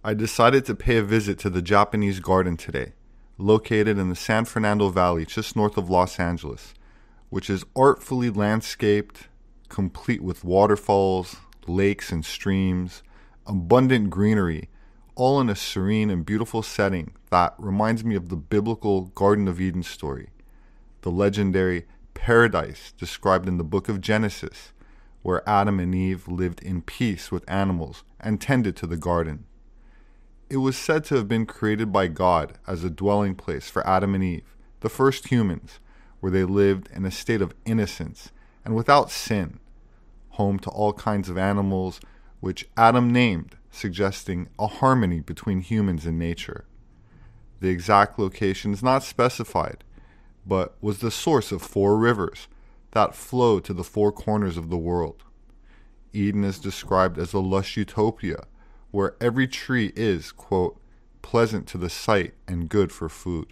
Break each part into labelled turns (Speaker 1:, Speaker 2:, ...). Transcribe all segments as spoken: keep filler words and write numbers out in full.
Speaker 1: I decided to pay a visit to the Japanese garden today, located in the San Fernando Valley just north of Los Angeles, which is artfully landscaped, complete with waterfalls, lakes and streams, abundant greenery, all in a serene and beautiful setting that reminds me of the biblical Garden of Eden story, the legendary paradise described in the book of Genesis, where Adam and Eve lived in peace with animals and tended to the garden. It was said to have been created by God as a dwelling place for Adam and Eve, the first humans, where they lived in a state of innocence and without sin, home to all kinds of animals, which Adam named, suggesting a harmony between humans and nature. The exact location is not specified, but was the source of four rivers that flow to the four corners of the world. Eden is described as a lush utopia, where every tree is, quote, pleasant to the sight and good for food.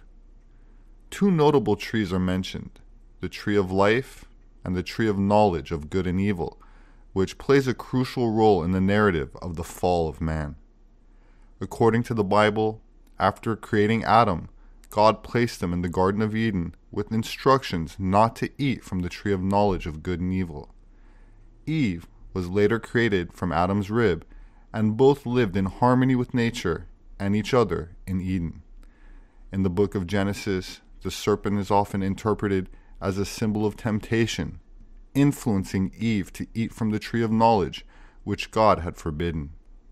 Speaker 1: Two notable trees are mentioned, the tree of life and the tree of knowledge of good and evil, which plays a crucial role in the narrative of the fall of man. According to the Bible, after creating Adam, God placed him in the Garden of Eden with instructions not to eat from the tree of knowledge of good and evil. Eve was later created from Adam's rib, and both lived in harmony with nature and each other in Eden. In the book of Genesis, the serpent is often interpreted as a symbol of temptation, influencing Eve to eat from the tree of knowledge, which God had forbidden.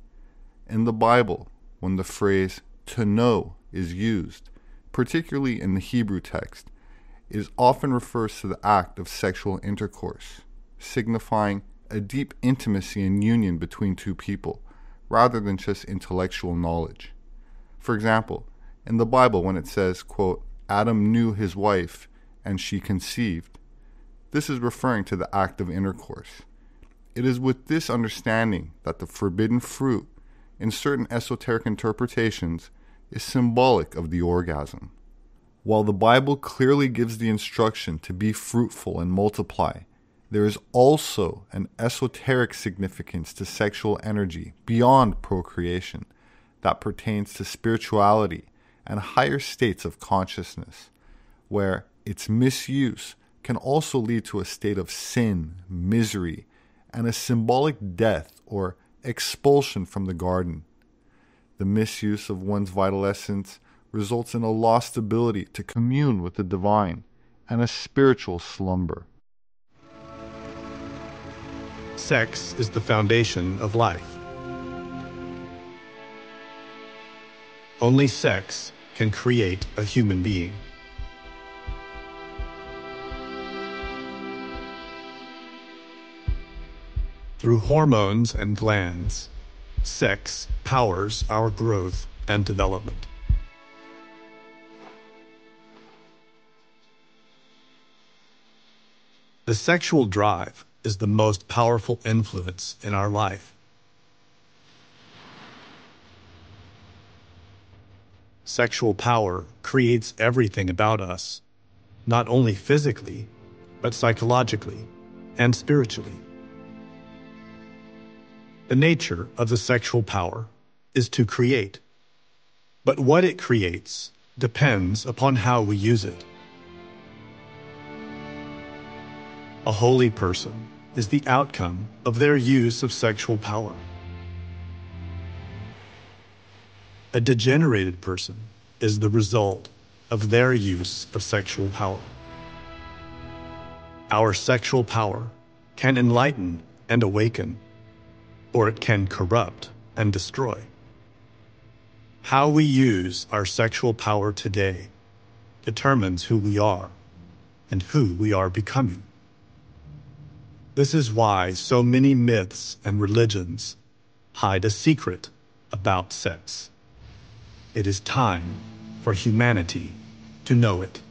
Speaker 1: In the Bible, when the phrase to know is used, particularly in the Hebrew text, it often refers to the act of sexual intercourse, signifying a deep intimacy and union between two people, rather than just intellectual knowledge. For example, in the Bible when it says, quote, Adam knew his wife and she conceived, this is referring to the act of intercourse. It is with this understanding that the forbidden fruit, in certain esoteric interpretations, is symbolic of the orgasm. While the Bible clearly gives the instruction to be fruitful and multiply, there is also an esoteric significance to sexual energy beyond procreation that pertains to spirituality and higher states of consciousness, where its misuse can also lead to a state of sin, misery, and a symbolic death or expulsion from the garden. The misuse of one's vital essence results in a lost ability to commune with the divine and a spiritual slumber.
Speaker 2: Sex is the foundation of life. Only sex can create a human being. Through hormones and glands, sex powers our growth and development. The sexual drive is the most powerful influence in our life. Sexual power creates everything about us, not only physically, but psychologically and spiritually. The nature of the sexual power is to create, but what it creates depends upon how we use it. A holy person is the outcome of their use of sexual power. A degenerated person is the result of their use of sexual power. Our sexual power can enlighten and awaken, or it can corrupt and destroy. How we use our sexual power today determines who we are and who we are becoming. This is why so many myths and religions hide a secret about sex. It is time for humanity to know it.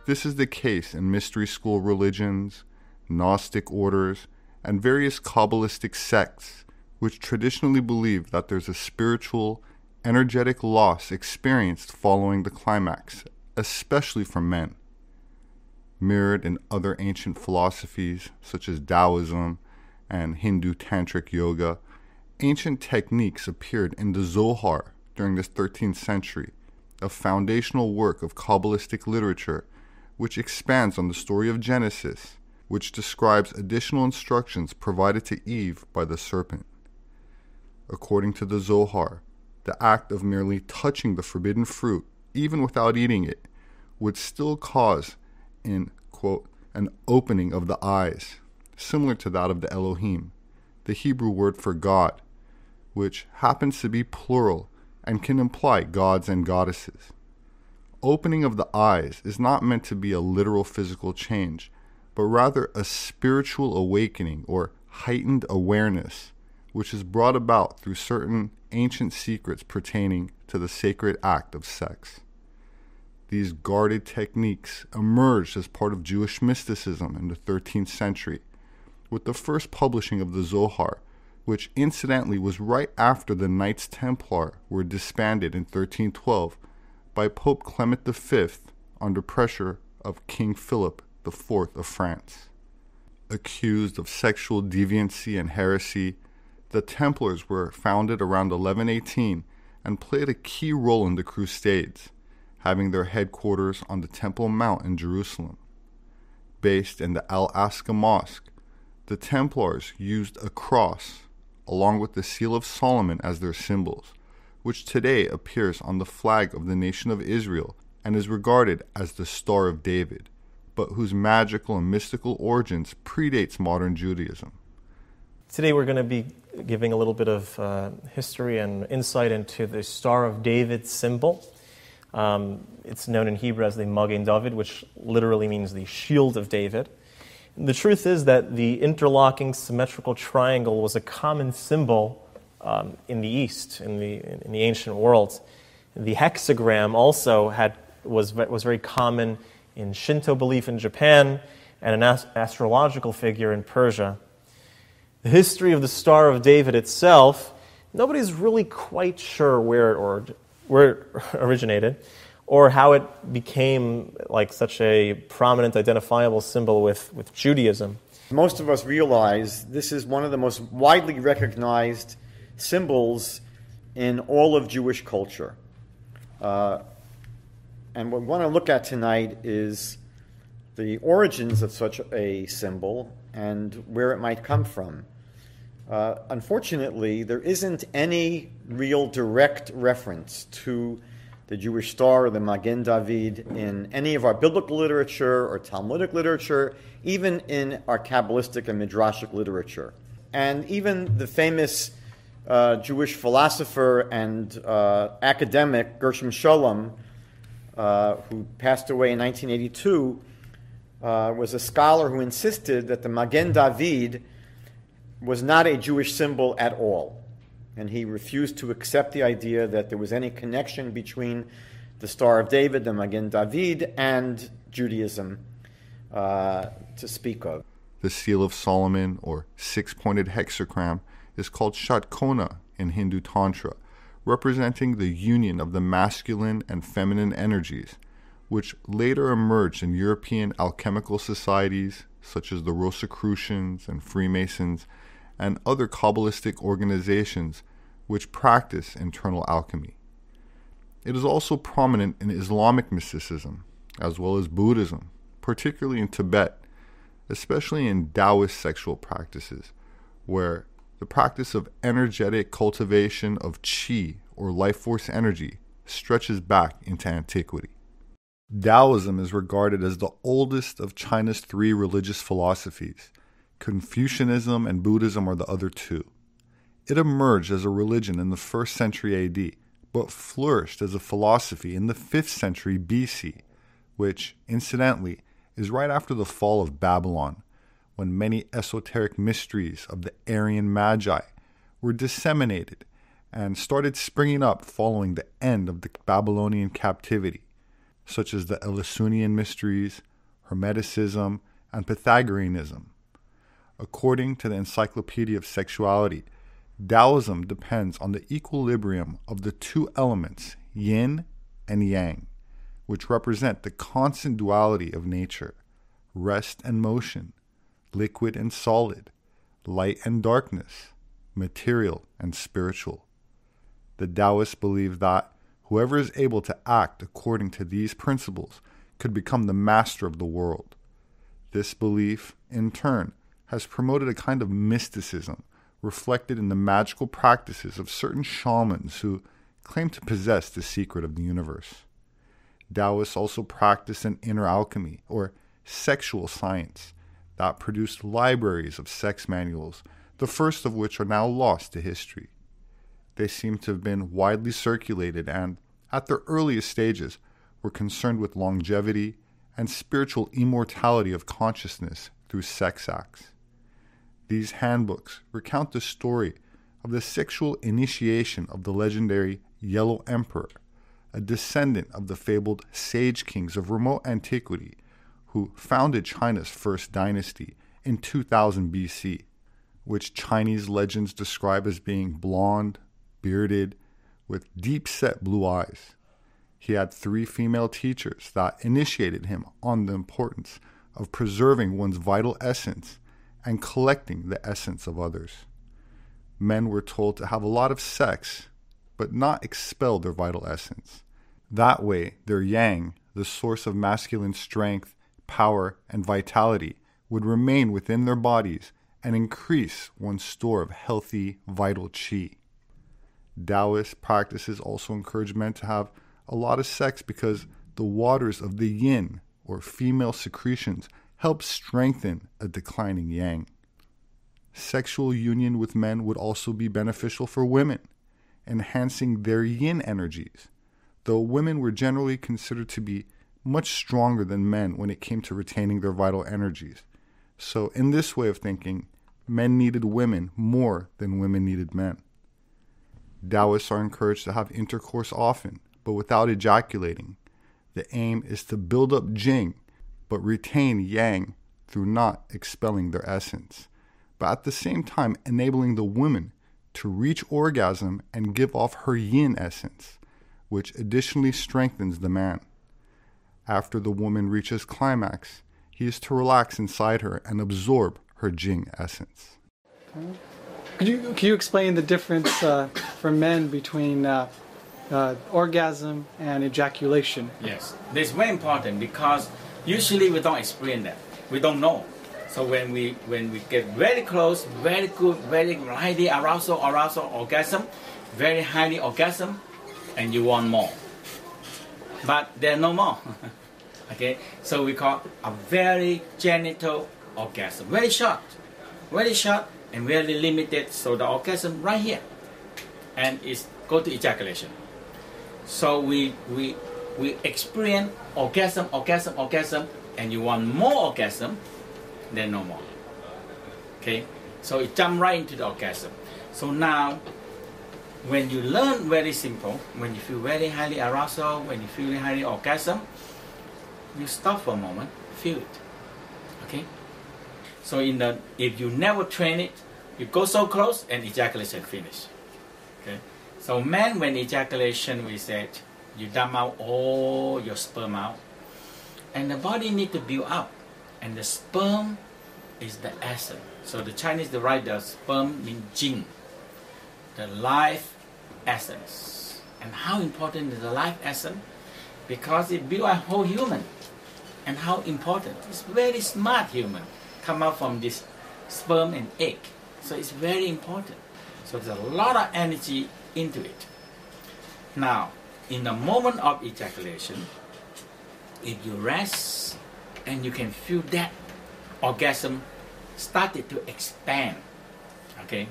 Speaker 1: This is the case in mystery school religions, Gnostic orders, and various Kabbalistic sects, which traditionally believe that there's a spiritual, energetic loss experienced following the climax, especially for men. Mirrored in other ancient philosophies, such as Taoism and Hindu Tantric Yoga, ancient techniques appeared in the Zohar during this thirteenth century, a foundational work of Kabbalistic literature which expands on the story of Genesis, which describes additional instructions provided to Eve by the serpent. According to the Zohar, the act of merely touching the forbidden fruit, even without eating it, would still cause in, quote, an opening of the eyes, similar to that of the Elohim, the Hebrew word for God, which happens to be plural and can imply gods and goddesses. Opening of the eyes is not meant to be a literal physical change, but rather a spiritual awakening or heightened awareness, which is brought about through certain ancient secrets pertaining to the sacred act of sex. These guarded techniques emerged as part of Jewish mysticism in the thirteenth century, with the first publishing of the Zohar, which incidentally was right after the Knights Templar were disbanded in thirteen twelve by Pope Clement the Fifth under pressure of King Philip the Fourth of France. Accused of sexual deviancy and heresy, the Templars were founded around eleven eighteen and played a key role in the Crusades, having their headquarters on the Temple Mount in Jerusalem. Based in the Al-Aqsa Mosque, the Templars used a cross along with the Seal of Solomon as their symbols, which today appears on the flag of the nation of Israel and is regarded as the Star of David, but whose magical and mystical origins predates modern Judaism.
Speaker 3: Today we're going to be giving a little bit of uh, history and insight into the Star of David symbol. Um, it's known in Hebrew as the Magen David, which literally means the shield of David. The truth is that the interlocking symmetrical triangle was a common symbol um, in the East, in the in the ancient world. The hexagram also had was was very common in Shinto belief in Japan and an ast- astrological figure in Persia. The history of the Star of David itself, nobody's really quite sure where it or where it originated, or how it became like such a prominent, identifiable symbol with, with Judaism.
Speaker 4: Most of us realize this is one of the most widely recognized symbols in all of Jewish culture. Uh, and what we want to look at tonight is the origins of such a symbol and where it might come from. Uh, unfortunately, there isn't any real direct reference to the Jewish star or the Magen David in any of our biblical literature or Talmudic literature, even in our Kabbalistic and Midrashic literature. And even the famous uh, Jewish philosopher and uh, academic Gershom Scholem, uh, who passed away in nineteen eighty-two, uh, was a scholar who insisted that the Magen David was not a Jewish symbol at all. And he refused to accept the idea that there was any connection between the Star of David, the Magen David, and Judaism uh, to speak of.
Speaker 1: The Seal of Solomon, or six-pointed hexagram, is called Shatkona in Hindu Tantra, representing the union of the masculine and feminine energies, which later emerged in European alchemical societies such as the Rosicrucians and Freemasons and other Kabbalistic organizations which practice internal alchemy. It is also prominent in Islamic mysticism, as well as Buddhism, particularly in Tibet, especially in Taoist sexual practices, where the practice of energetic cultivation of qi, or life force energy, stretches back into antiquity. Taoism is regarded as the oldest of China's three religious philosophies. Confucianism and Buddhism are the other two. It emerged as a religion in the first century A D, but flourished as a philosophy in the fifth century B C, which, incidentally, is right after the fall of Babylon, when many esoteric mysteries of the Aryan Magi were disseminated and started springing up following the end of the Babylonian captivity, such as the Eleusinian mysteries, Hermeticism, and Pythagoreanism. According to the Encyclopedia of Sexuality, Taoism depends on the equilibrium of the two elements, yin and yang, which represent the constant duality of nature, rest and motion, liquid and solid, light and darkness, material and spiritual. The Taoists believe that whoever is able to act according to these principles could become the master of the world. This belief, in turn, has promoted a kind of mysticism reflected in the magical practices of certain shamans who claim to possess the secret of the universe. Taoists also practice an inner alchemy, or sexual science, that produced libraries of sex manuals, the first of which are now lost to history. They seem to have been widely circulated and, at their earliest stages, were concerned with longevity and spiritual immortality of consciousness through sex acts. These handbooks recount the story of the sexual initiation of the legendary Yellow Emperor, a descendant of the fabled sage kings of remote antiquity who founded China's first dynasty in two thousand B C, which Chinese legends describe as being blonde, bearded, with deep-set blue eyes. He had three female teachers that initiated him on the importance of preserving one's vital essence and collecting the essence of others. Men were told to have a lot of sex, but not expel their vital essence. That way, their yang, the source of masculine strength, power, and vitality, would remain within their bodies and increase one's store of healthy, vital qi. Taoist practices also encourage men to have a lot of sex because the waters of the yin, or female secretions, help strengthen a declining yang. Sexual union with men would also be beneficial for women, enhancing their yin energies, though women were generally considered to be much stronger than men when it came to retaining their vital energies. So in this way of thinking, men needed women more than women needed men. Taoists are encouraged to have intercourse often, but without ejaculating. The aim is to build up jing, but retain yang through not expelling their essence, but at the same time enabling the woman to reach orgasm and give off her yin essence, which additionally strengthens the man. After the woman reaches climax, he is to relax inside her and absorb her jing essence.
Speaker 5: Could you, could you explain the difference uh, for men between uh, uh, orgasm and ejaculation?
Speaker 6: Yes, this is very important because usually we don't experience that. We don't know. So when we when we get very close, very good, very highly arousal, arousal, orgasm, very highly orgasm, and you want more. But there's no more. Okay, so we call a very genital orgasm. Very short, very short and very limited. So the orgasm right here, and it's go to ejaculation. So we we we experience orgasm, orgasm, orgasm, and you want more orgasm, then no more. Okay, so it jump right into the orgasm. So now, when you learn very simple, when you feel very highly arousal, when you feel very highly orgasm, you stop for a moment, feel it. Okay. So in the if you never train it, you go so close and ejaculation finish. Okay. So men, when ejaculation, we said you dump out all your sperm out, and the body need to build up, and the sperm is the essence. So the Chinese they write the sperm means jing, the life essence. And how important is the life essence? Because it builds a whole human. And how important? It's very smart human come out from this sperm and egg. So it's very important. So there's a lot of energy into it. Now, in the moment of ejaculation, if you rest and you can feel that orgasm started to expand. Okay?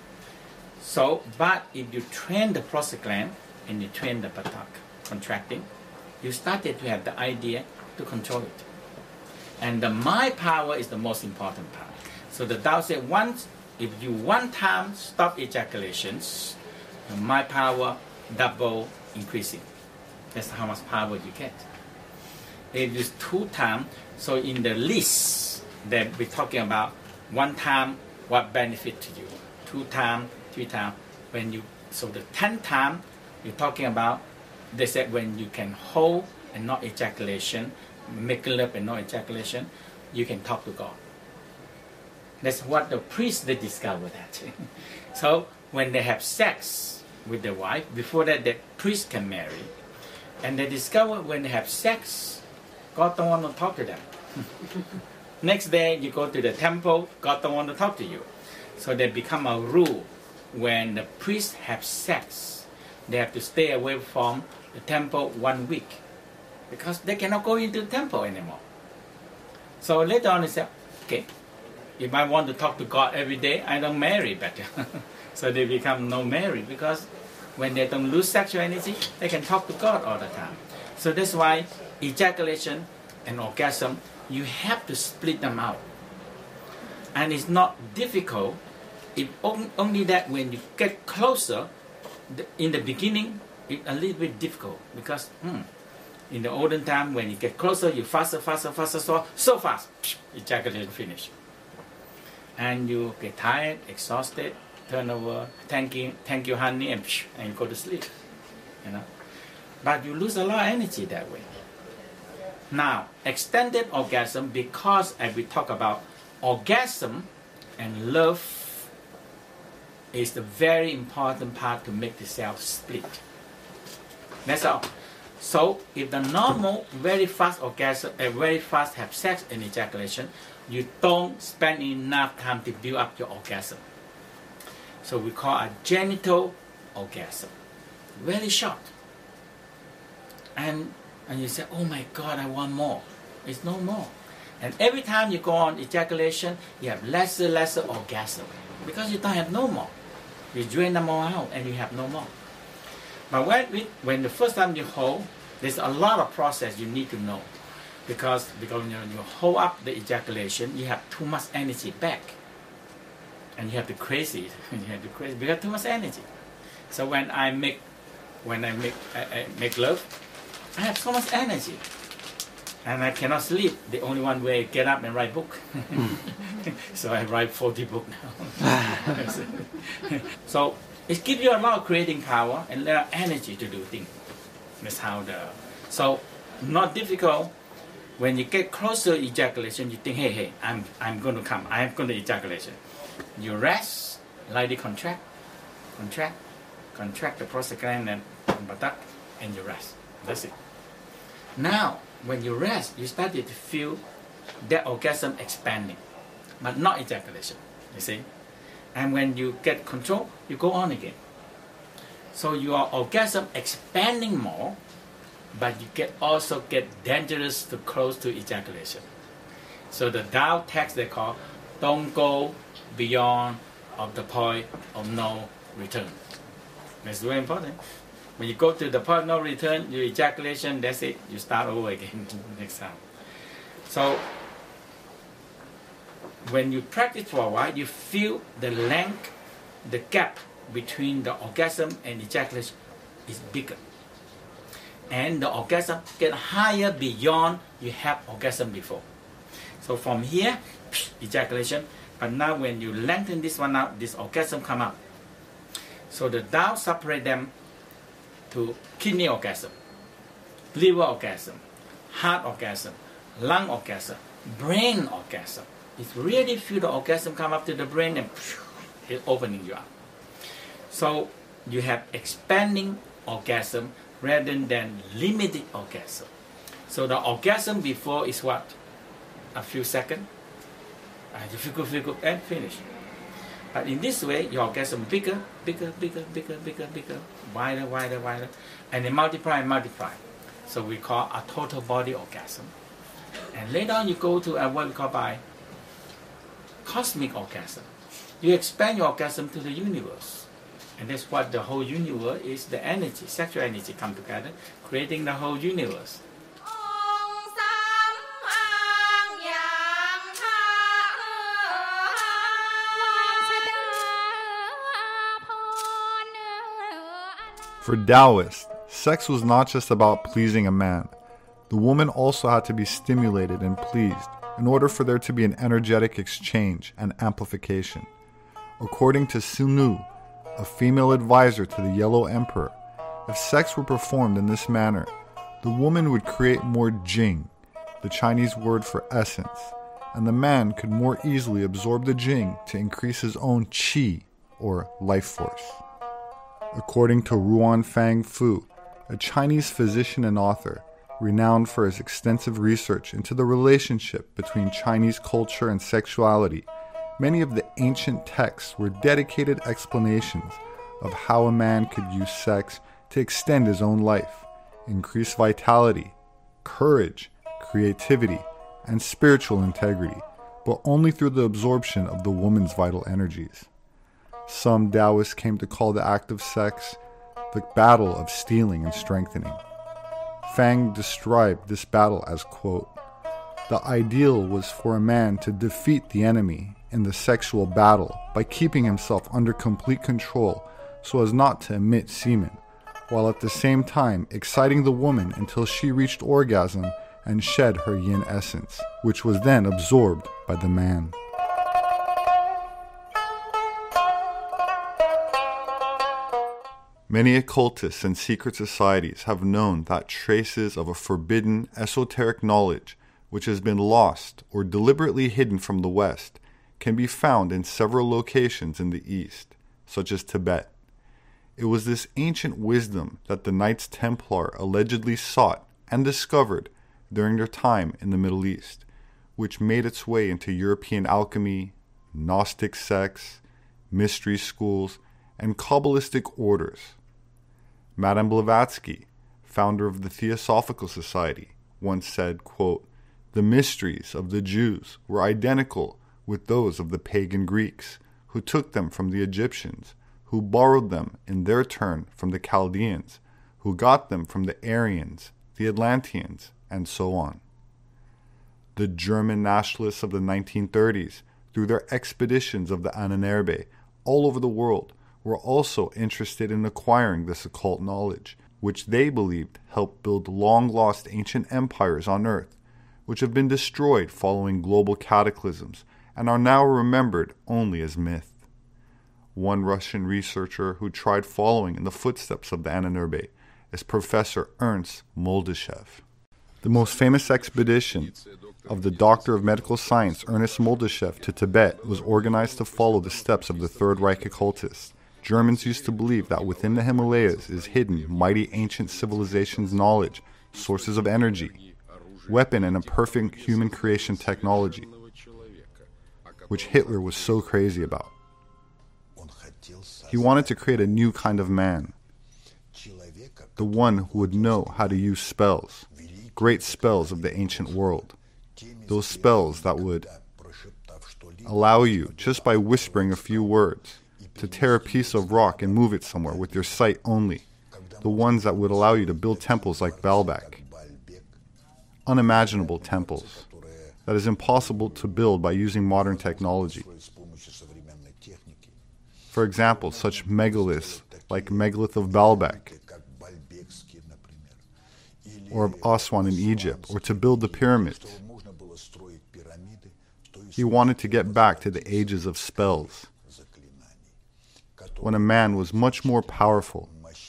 Speaker 6: So, but if you train the prostate gland and you train the buttock contracting, you started to have the idea to control it. And the mind power is the most important part. So the Tao said once, if you one time stop ejaculations, the mind power double increasing. That's how much power you get. If it's two times, so in the list that we're talking about, one time, what benefit to you? Two times, three times. When you, so the ten time, you're talking about, they said when you can hold and not ejaculation, make love and not ejaculation, you can talk to God. That's what the priest, they discovered that. So when they have sex with their wife, before that the priest can marry. And they discover when they have sex, God don't want to talk to them. Next day you go to the temple, God don't want to talk to you. So they become a rule. When the priests have sex, they have to stay away from the temple one week, because they cannot go into the temple anymore. So later on they say, okay, if I want to talk to God every day, I don't marry better. So they become no marry, because when they don't lose sexual energy, they can talk to God all the time. So that's why ejaculation and orgasm, you have to split them out. And it's not difficult. It on, only that when you get closer, the, in the beginning, it's a little bit difficult, because hmm, in the olden time, when you get closer, you faster, faster, faster, so, so fast, ejaculation finish. And you get tired, exhausted, turn over, thank you, thank you, honey, and, and you go to sleep. You know, but you lose a lot of energy that way. Now, extended orgasm, because as we talk about orgasm and love, is the very important part to make the cell split. That's all. So if the normal, very fast orgasm, uh, very fast have sex and ejaculation, you don't spend enough time to build up your orgasm. So we call a genital orgasm. Very short. And, and you say, oh my God, I want more. It's no more. And every time you go on ejaculation, you have lesser, lesser orgasm, because you don't have no more. You drain them all out and you have no more. But when, we, when the first time you hold, there's a lot of process you need to know. Because, because you, know, you hold up the ejaculation, you have too much energy back. And you have to crazy. You have to crazy because too much energy. So when I make, when I make, I, I make love, I have so much energy. And I cannot sleep. The only one way I get up and write book. So I write forty books now. So it gives you a lot of creating power and a lot of energy to do things. That's how the, so not difficult. When you get closer to ejaculation, you think, hey, hey, I'm, I'm going to come. I'm going to ejaculation. You rest, lightly contract, contract, contract the prostaglandin and buttock, and you rest. That's it. Now, when you rest, you started to feel that orgasm expanding, but not ejaculation, you see. And when you get control, you go on again. So your orgasm expanding more, but you get also get dangerous to close to ejaculation. So the Tao text they call, don't go beyond of the point of no return. That's very important. When you go to the point of no return, your ejaculation, that's it. You start over again next time. So when you practice for a while, you feel the length, the gap between the orgasm and ejaculation is bigger. And the orgasm get higher beyond you have orgasm before. So from here, ejaculation. But now when you lengthen this one out, this orgasm come out. So the Tao separate them to kidney orgasm, liver orgasm, heart orgasm, lung orgasm, brain orgasm. It's really feel the orgasm come up to the brain and it opening you up. So you have expanding orgasm rather than limited orgasm. So the orgasm before is what? A few seconds. And you feel good, feel good, and finish. But in this way, your orgasm bigger, bigger, bigger, bigger, bigger, bigger, wider, wider, wider, and then multiply and multiply. So we call a total body orgasm. And later on, you go to a, what we call by cosmic orgasm. You expand your orgasm to the universe. And that's what the whole universe is, the energy, sexual energy come together, creating the whole universe.
Speaker 1: For Taoists, sex was not just about pleasing a man. The woman also had to be stimulated and pleased in order for there to be an energetic exchange and amplification. According to Sunu, a female advisor to the Yellow Emperor, if sex were performed in this manner, the woman would create more jing, the Chinese word for essence, and the man could more easily absorb the jing to increase his own qi, or life force. According to Ruan Fang Fu, a Chinese physician and author, renowned for his extensive research into the relationship between Chinese culture and sexuality, many of the ancient texts were dedicated explanations of how a man could use sex to extend his own life, increase vitality, courage, creativity, and spiritual integrity, but only through the absorption of the woman's vital energies. Some Taoists came to call the act of sex the battle of stealing and strengthening. Fang described this battle as, quote, "The ideal was for a man to defeat the enemy in the sexual battle by keeping himself under complete control so as not to emit semen, while at the same time exciting the woman until she reached orgasm and shed her yin essence, which was then absorbed by the man." Many occultists and secret societies have known that traces of a forbidden, esoteric knowledge which has been lost or deliberately hidden from the West can be found in several locations in the East, such as Tibet. It was this ancient wisdom that the Knights Templar allegedly sought and discovered during their time in the Middle East, which made its way into European alchemy, Gnostic sects, mystery schools, and Kabbalistic orders. Madame Blavatsky, founder of the Theosophical Society, once said, quote, "The mysteries of the Jews were identical with those of the pagan Greeks, who took them from the Egyptians, who borrowed them in their turn from the Chaldeans, who got them from the Aryans, the Atlanteans, and so on." The German nationalists of the nineteen thirties, through their expeditions of the Ahnenerbe all over the world, were also interested in acquiring this occult knowledge, which they believed helped build long-lost ancient empires on Earth, which have been destroyed following global cataclysms and are now remembered only as myth. One Russian researcher who tried following in the footsteps of the Ahnenerbe is Professor Ernst Moldyshev. The most famous expedition of the Doctor of Medical Science Ernst Moldyshev to Tibet was organized to follow the steps of the Third Reich occultists. Germans used to believe that within the Himalayas is hidden mighty ancient civilizations' knowledge, sources of energy, weapon, and a perfect human creation technology, which Hitler was so crazy about. He wanted to create a new kind of man, the one who would know how to use spells, great spells of the ancient world, those spells that would allow you, just by whispering a few words, to tear a piece of rock and move it somewhere with your sight only, the ones that would allow you to build temples like Baalbek, unimaginable temples that is impossible to build by using modern technology. For example, such megaliths like megalith of Baalbek, or of Aswan in Egypt, or to build the pyramids. He wanted to get back to the ages of spells, when a man was much more powerful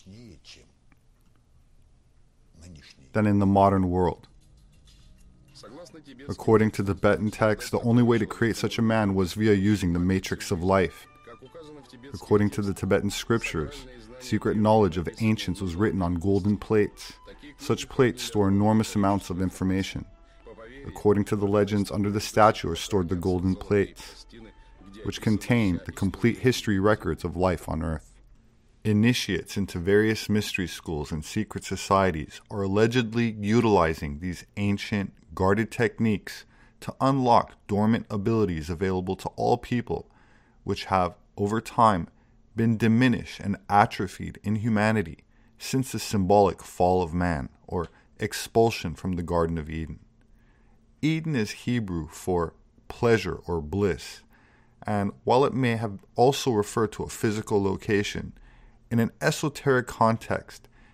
Speaker 1: than in the modern world. According to the Tibetan text, the only way to create such a man was via using the matrix of life. According to the Tibetan scriptures, secret knowledge of ancients was written on golden plates. Such plates store enormous amounts of information. According to the legends, under the statue are stored the golden plates, which contain the complete history records of life on Earth. Initiates into various mystery schools and secret societies are allegedly utilizing these ancient, guarded techniques to unlock dormant abilities available to all people, which have, over time, been diminished and atrophied in humanity since the symbolic fall of man, or expulsion from the Garden of Eden. Eden is Hebrew for pleasure or bliss, and while it may have also referred to a physical location, in an esoteric context,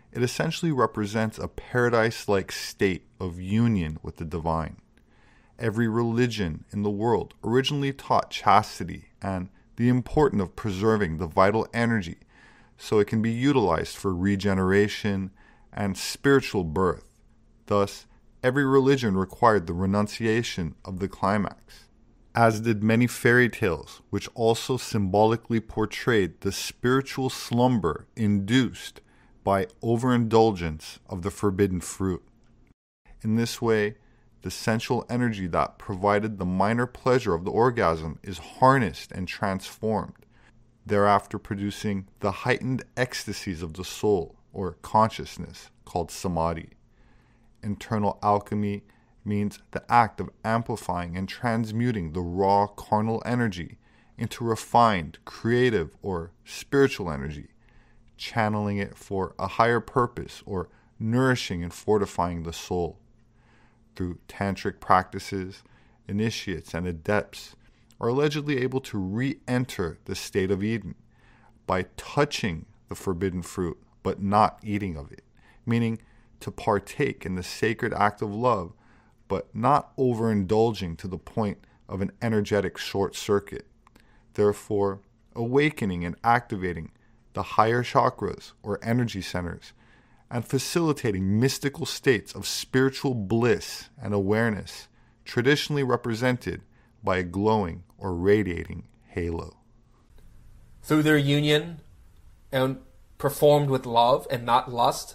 Speaker 1: It essentially represents a paradise-like state of union with the divine. Every religion in the world originally taught chastity and the importance of preserving the vital energy so it can be utilized for regeneration and spiritual birth. Thus, every religion required the renunciation of the climax, as did many fairy tales, which also symbolically portrayed the spiritual slumber induced by overindulgence of the forbidden fruit. In this way, the sensual energy that provided the minor pleasure of the orgasm is harnessed and transformed, thereafter producing the heightened ecstasies of the soul or consciousness called samadhi. Internal alchemy means the act of amplifying and transmuting the raw carnal energy into refined, creative, or spiritual energy, channeling it for a higher purpose or nourishing and fortifying the soul. Through tantric practices, initiates and adepts are allegedly able to re-enter the state of Eden by touching the forbidden fruit but not eating of it, meaning to partake in the sacred act of love but not overindulging to the point of an energetic short circuit, therefore awakening and activating the higher chakras or energy centers and facilitating mystical states of spiritual bliss and awareness, traditionally represented by a glowing or radiating halo.
Speaker 7: Through their union and performed with love and not lust,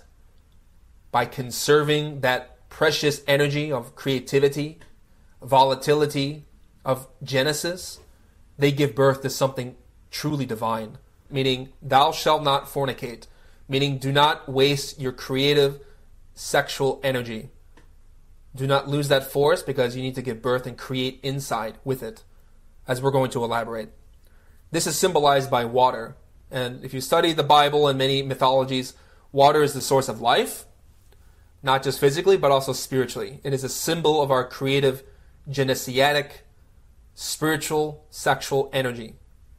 Speaker 7: by conserving that precious energy of creativity, volatility, of Genesis, they give birth to something truly divine, meaning thou shalt not fornicate, meaning do not waste your creative sexual energy. Do not lose that force because you need to give birth and create inside with it, as we're going to elaborate. This is symbolized by water. And if you study the Bible and many mythologies, water is the source of life, not just physically, but also spiritually. It is a symbol of our creative, genesiatic, spiritual, sexual energy.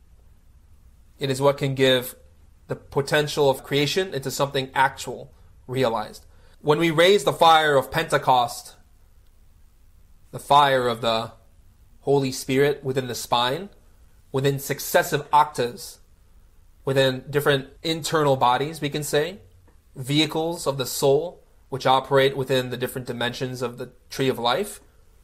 Speaker 7: It is what can give the potential of creation into something actual, realized. When we raise the fire of Pentecost, the fire of the Holy Spirit within the spine, within successive octaves, within different internal bodies, we can say, vehicles of the soul, which operate within the different dimensions of the tree of life,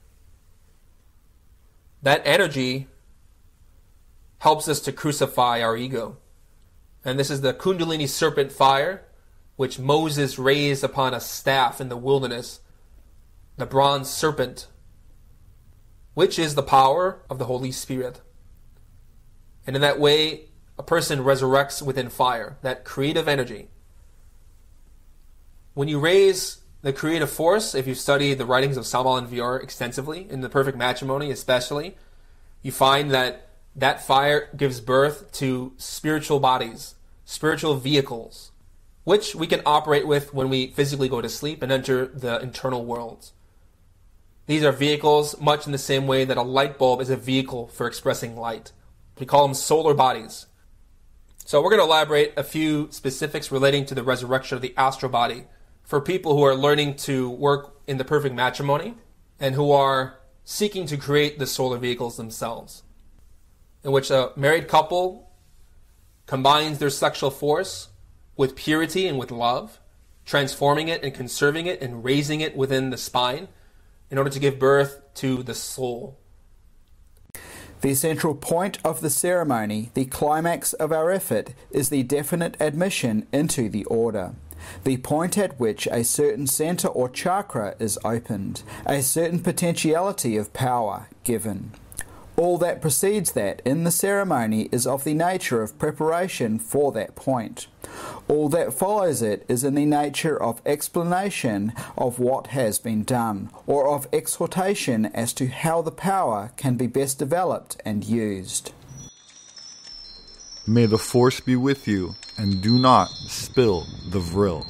Speaker 7: that energy helps us to crucify our ego. And this is the Kundalini serpent fire, which Moses raised upon a staff in the wilderness, the bronze serpent, which is the power of the Holy Spirit. And in that way, a person resurrects within fire, that creative energy. When you raise the creative force, if you study the writings of Samal and Vior extensively, in The Perfect Matrimony especially, you find that that fire gives birth to spiritual bodies, spiritual vehicles, which we can operate with when we physically go to sleep and enter the internal worlds. These are vehicles much in the same way that a light bulb is a vehicle for expressing light. We call them solar bodies. So we're going to elaborate a few specifics relating to the resurrection of the astral body for people who are learning to work in the perfect matrimony and who are seeking to create the solar vehicles themselves, in which a married couple combines their sexual force with purity and with love, transforming it and conserving it and raising it within the spine in order to give birth to the soul.
Speaker 8: The central point of the ceremony, the climax of our effort, is the definite admission into the order. The point at which a certain center or chakra is opened, a certain potentiality of power given. All that precedes that in the ceremony is of the nature of preparation for that point. All that follows it is in the nature of explanation of what has been done, or of exhortation as to how the power can be best developed and used.
Speaker 1: May the force be with you, and do not spill the vril.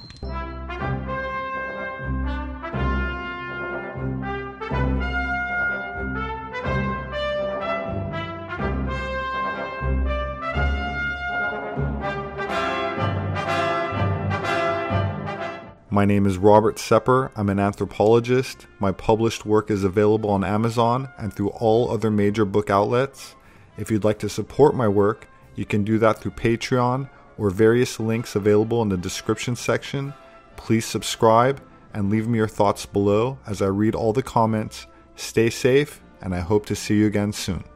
Speaker 1: My name is Robert Sepper. I'm an anthropologist. My published work is available on Amazon and through all other major book outlets. If you'd like to support my work, you can do that through Patreon or various links available in the description section. Please subscribe and leave me your thoughts below as I read all the comments. Stay safe, and I hope to see you again soon.